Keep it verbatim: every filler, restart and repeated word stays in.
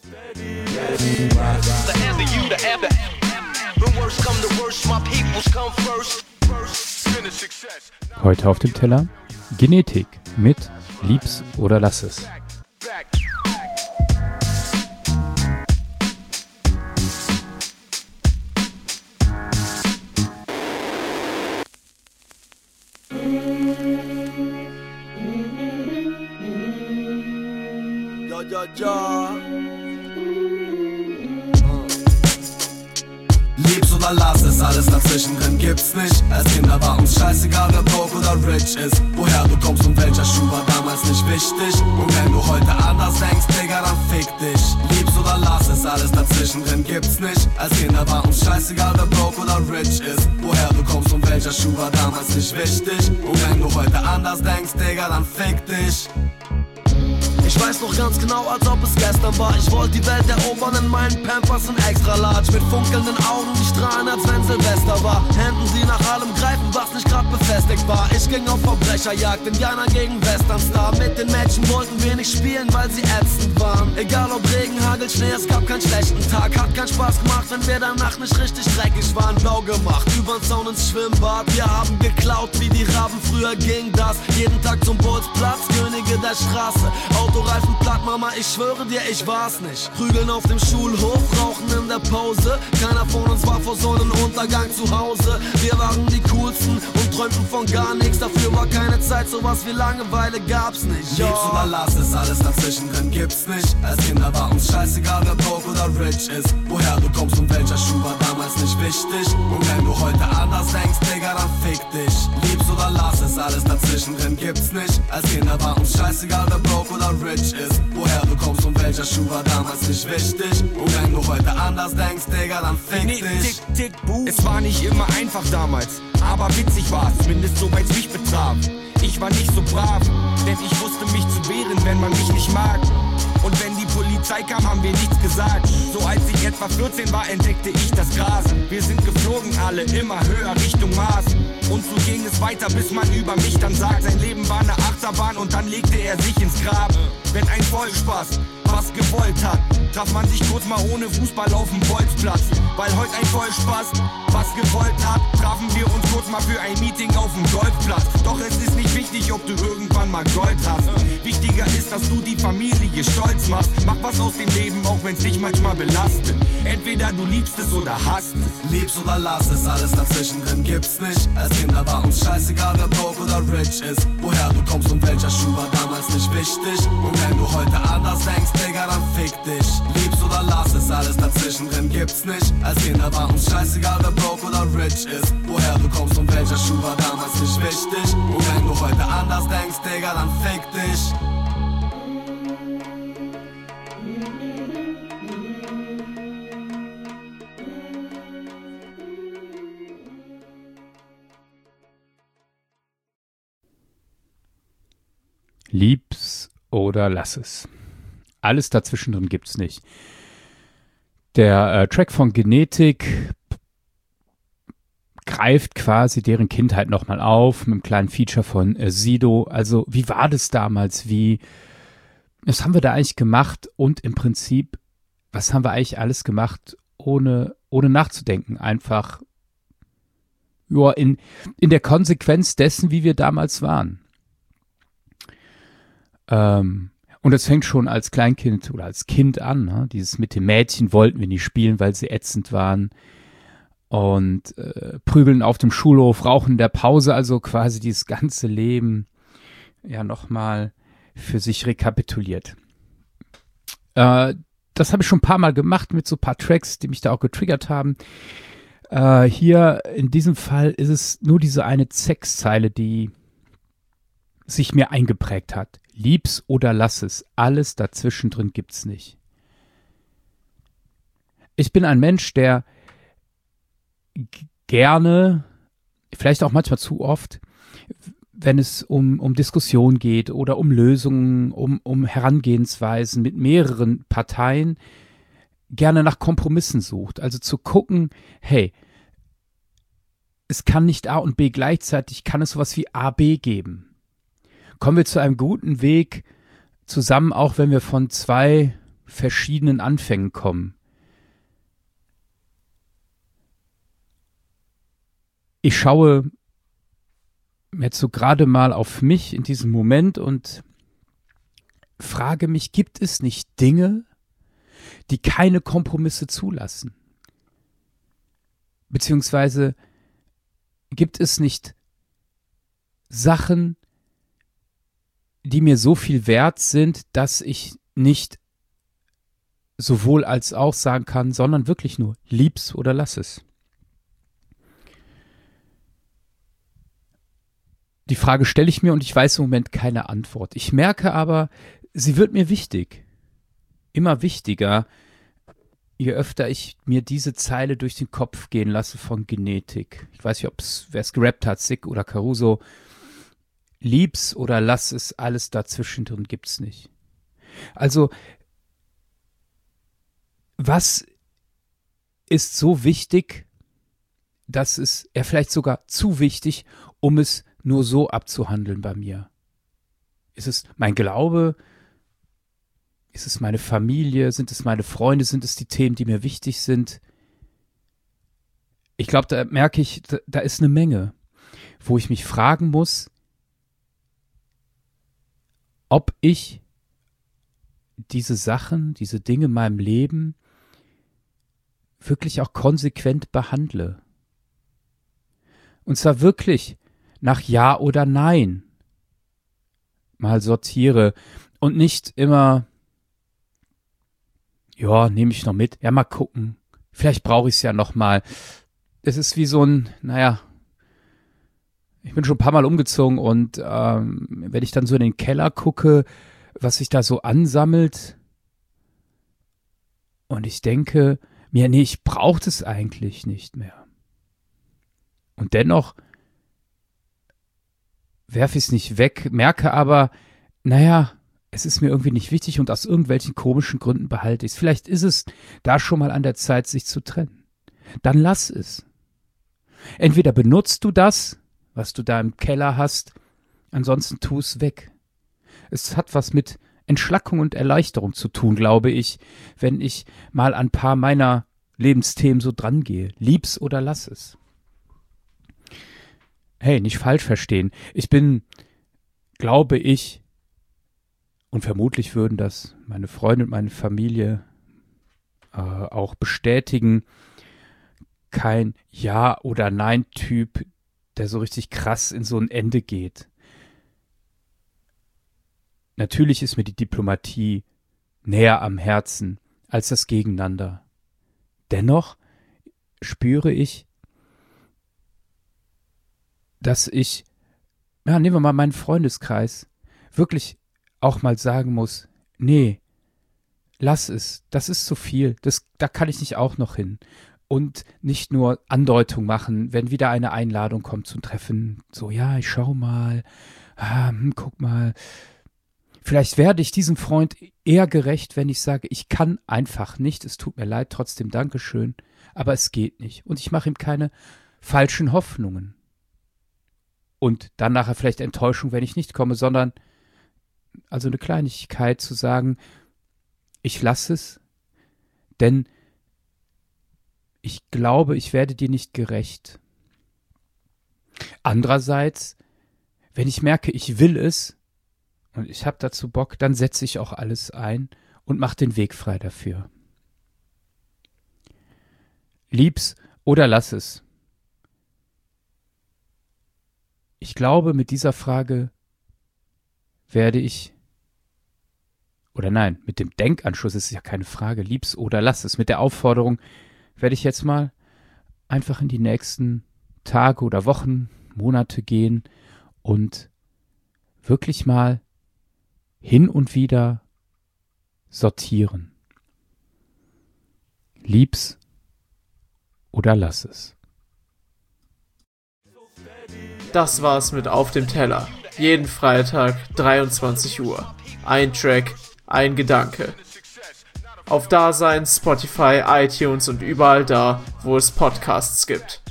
Heute auf dem Teller Genetik mit Lieb's oder lass es. Ja, ja, ja. Lieb's oder lass es, alles dazwischen drin gibt's nicht. Als Kinder war uns scheißegal, wer broke oder rich ist. Woher du kommst und welcher Schuh war damals nicht wichtig. Und wenn du heute anders denkst, Digga, dann fick dich. Lieb's oder lass es, alles dazwischen drin gibt's nicht. Als Kinder war uns scheißegal, wer broke oder rich ist. Woher du kommst und welcher Schuh war damals nicht wichtig. Und wenn du heute anders denkst, Digga, dann fick dich. Ich weiß noch ganz genau, als ob es gestern war. Ich wollte die Welt erobern in meinen Pampers in extra large. Mit funkelnden Augen, die strahlen, als wenn Silvester war. Händen, die nach allem greifen, was nicht grad befestigt war. Ich ging auf Verbrecherjagd, Indianer gegen Westernstar. Mit den Mädchen wollten wir nicht spielen, weil sie ätzend waren. Egal ob Regen, Hagel, Schnee, es gab keinen schlechten Tag. Hat keinen Spaß gemacht, wenn wir danach nicht richtig dreckig waren. Blau gemacht, übern Zaun ins Schwimmbad. Wir haben geklaut, wie die Raben, früher ging das. Jeden Tag zum Bolzplatz, Könige der Straße. Autoreifen platt, Mama, ich schwöre dir, ich war's nicht. Prügeln auf dem Schulhof, rauchen in der Pause. Keiner von uns war vor Sonnenuntergang zu Hause. Wir waren die coolsten und träumten von gar nichts. Dafür war keine Zeit, sowas wie Langeweile gab's nicht. Ja. Lieb's oder lass es, alles dazwischen drin gibt's nicht. Als Kinder war uns scheißegal, wer broke oder rich ist. Woher du kommst und welcher Schuh war damals nicht wichtig. Und wenn du heute anders denkst, Digga, dann fick dich. Lieb's oder lass es, alles dazwischen drin gibt's nicht. Als Kinder war uns scheißegal, wer broke oder rich ist. Woher du kommst und welcher Schuh war damals nicht wichtig. Und wenn du heute anders denkst, Digga, dann fick nee, dich. Tick, tick, buh. Es war nicht immer einfach damals, aber witzig war's, zumindest soweit's mich betraf. Ich war nicht so brav, denn ich wusste mich zu wehren, wenn man mich nicht mag. Und wenn die Polizei kam, haben wir nichts gesagt. So als ich etwa vierzehn war, entdeckte ich das Gras. Wir sind geflogen alle, immer höher Richtung Mars. Und so ging es weiter, bis man über mich dann sagt, sein Leben war eine Achterbahn und dann legte er sich ins Grab. Wenn ein Vollspaß was gewollt hat, traf man sich kurz mal ohne Fußball auf dem Bolzplatz. Weil heute ein Vollspaß was gewollt hat, trafen wir uns kurz mal für ein Meeting auf dem Golfplatz. Doch es ist nicht wichtig, ob du irgendwann mal Gold hast. Wichtiger ist, dass du die Familie stolz machst. Mach was aus dem Leben, auch wenn's dich manchmal belastet. Entweder du liebst es oder hasst es. Lieb's oder lass es, alles dazwischen drin gibt's nicht. Als Kinder war uns scheißegal, wer broke oder rich ist. Woher du kommst und welcher Schuh war damals nicht wichtig. Und wenn du heute anders denkst, Digga, dann fick dich. Lieb's oder lass es, alles dazwischen drin gibt's nicht. Als Kinder war uns scheißegal, wer broke oder rich ist. Woher du kommst und welcher Schuh war damals nicht wichtig. Und wenn du heute anders denkst, Digga, dann fick dich. Lieb's oder lass es. Alles dazwischen drin gibt's nicht. Der äh, Track von Genetik greift quasi deren Kindheit nochmal auf, mit einem kleinen Feature von äh, Sido. Also wie war das damals? Wie, was haben wir da eigentlich gemacht? Und im Prinzip, was haben wir eigentlich alles gemacht, ohne, ohne nachzudenken? Einfach ja, in, in der Konsequenz dessen, wie wir damals waren. Ähm, und das fängt schon als Kleinkind oder als Kind an. Ne? Dieses mit den Mädchen wollten wir nicht spielen, weil sie ätzend waren. Und äh, prügeln auf dem Schulhof, rauchen in der Pause, also quasi dieses ganze Leben ja nochmal für sich rekapituliert. Äh, das habe ich schon ein paar Mal gemacht mit so ein paar Tracks, die mich da auch getriggert haben. Äh, hier in diesem Fall ist es nur diese eine Textzeile, die sich mir eingeprägt hat. Lieb's oder lass es, alles dazwischen drin gibt's nicht. Ich bin ein Mensch, der g- gerne, vielleicht auch manchmal zu oft, wenn es um, um Diskussionen geht oder um Lösungen, um, um Herangehensweisen mit mehreren Parteien, gerne nach Kompromissen sucht. Also zu gucken, hey, es kann nicht A und B gleichzeitig, kann es sowas wie A, B geben. Kommen wir zu einem guten Weg zusammen, auch wenn wir von zwei verschiedenen Anfängen kommen. Ich schaue jetzt so gerade mal auf mich in diesem Moment und frage mich, gibt es nicht Dinge, die keine Kompromisse zulassen? Beziehungsweise gibt es nicht Sachen, die mir so viel wert sind, dass ich nicht sowohl als auch sagen kann, sondern wirklich nur lieb's oder lass es. Die Frage stelle ich mir und ich weiß im Moment keine Antwort. Ich merke aber, sie wird mir wichtig. Immer wichtiger, je öfter ich mir diese Zeile durch den Kopf gehen lasse von Genetik. Ich weiß nicht, ob's, wer es gerappt hat, Sick oder Caruso. Lieb's oder lass es, alles dazwischen drin gibt's nicht. Also, was ist so wichtig, dass es, ja vielleicht sogar zu wichtig, um es nur so abzuhandeln bei mir? Ist es mein Glaube? Ist es meine Familie? Sind es meine Freunde? Sind es die Themen, die mir wichtig sind? Ich glaube, da merke ich, da, da ist eine Menge, wo ich mich fragen muss, ob ich diese Sachen, diese Dinge in meinem Leben wirklich auch konsequent behandle. Und zwar wirklich nach Ja oder Nein mal sortiere und nicht immer, ja, nehme ich noch mit, ja, mal gucken, vielleicht brauche ich es ja noch mal. Es ist wie so ein, naja, ich bin schon ein paar Mal umgezogen und ähm, wenn ich dann so in den Keller gucke, was sich da so ansammelt und ich denke mir, nee, ich brauche das eigentlich nicht mehr. Und dennoch werfe ich es nicht weg, merke aber, naja, es ist mir irgendwie nicht wichtig und aus irgendwelchen komischen Gründen behalte ich es. Vielleicht ist es da schon mal an der Zeit, sich zu trennen. Dann lass es. Entweder benutzt du das, was du da im Keller hast, ansonsten tu es weg. Es hat was mit Entschlackung und Erleichterung zu tun, glaube ich, wenn ich mal an ein paar meiner Lebensthemen so dran gehe. Lieb's oder lass es. Hey, nicht falsch verstehen. Ich bin, glaube ich, und vermutlich würden das meine Freunde und meine Familie äh, auch bestätigen, kein Ja- oder Nein-Typ, der so richtig krass in so ein Ende geht. Natürlich ist mir die Diplomatie näher am Herzen als das Gegeneinander. Dennoch spüre ich, dass ich, ja, nehmen wir mal meinen Freundeskreis, wirklich auch mal sagen muss, nee, lass es, das ist zu viel, das, da kann ich nicht auch noch hin. Und nicht nur Andeutung machen, wenn wieder eine Einladung kommt zum Treffen, so, ja, ich schau mal, ah, hm, guck mal. Vielleicht werde ich diesem Freund eher gerecht, wenn ich sage, ich kann einfach nicht, es tut mir leid, trotzdem Dankeschön, aber es geht nicht. Und ich mache ihm keine falschen Hoffnungen. Und dann nachher vielleicht Enttäuschung, wenn ich nicht komme, sondern also eine Kleinigkeit zu sagen, ich lasse es, denn ich glaube, ich werde dir nicht gerecht. Andererseits, wenn ich merke, ich will es und ich habe dazu Bock, dann setze ich auch alles ein und mache den Weg frei dafür. Lieb's oder lass es. Ich glaube, mit dieser Frage werde ich, oder nein, mit dem Denkanschluss ist es ja keine Frage, lieb's oder lass es, mit der Aufforderung werde ich jetzt mal einfach in die nächsten Tage oder Wochen, Monate gehen und wirklich mal hin und wieder sortieren. Lieb's oder lass es. Das war's mit Auf dem Teller. Jeden Freitag, dreiundzwanzig Uhr. Ein Track, ein Gedanke. Auf Dasein, Spotify, iTunes und überall da, wo es Podcasts gibt.